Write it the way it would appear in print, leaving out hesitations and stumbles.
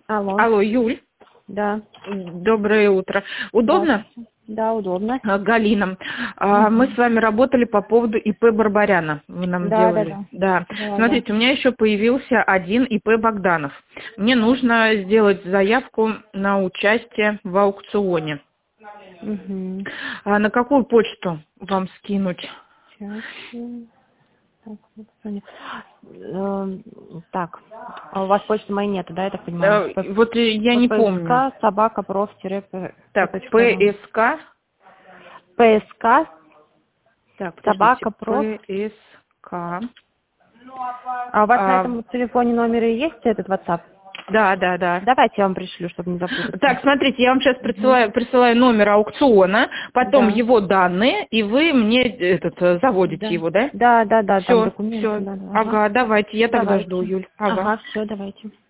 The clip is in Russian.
Алло. Алло, Юль. Да. Доброе утро. Удобно? Да, удобно. Галина. Мы с вами работали по поводу ИП Барбаряна. Вы нам Да, делали. да. Смотрите, у меня еще появился один ИП Богданов. Мне нужно сделать заявку на участие в аукционе. Угу. На какую почту вам скинуть? Так, а у вас почты моей нету, да, я так понимаю? Вот я не помню. PSK, собака, проф, Так, ПСК. PSK, Так, собака, проф. ПСК. А у вас на этом телефоне номере есть этот WhatsApp? Да. Давайте я вам пришлю, чтобы не запутаться. Так, смотрите, я вам сейчас присылаю номер аукциона, потом его данные, и вы мне заводите его, да? Да, там Все, документы. все. Ага, давайте, я тогда жду, Юль. Ага, все, давайте.